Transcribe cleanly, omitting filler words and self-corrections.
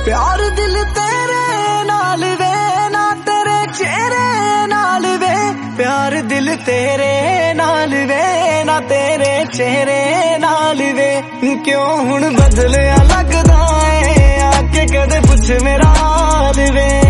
प्यार दिल तेरे नाल वे ना तेरे चेहरे नाल वे, प्यार दिल तेरे नाल वे ना तेरे चेहरे नाल वे। क्यों हुण बदलिया लगदा है आके कदे पुछ मेरा हाल वे।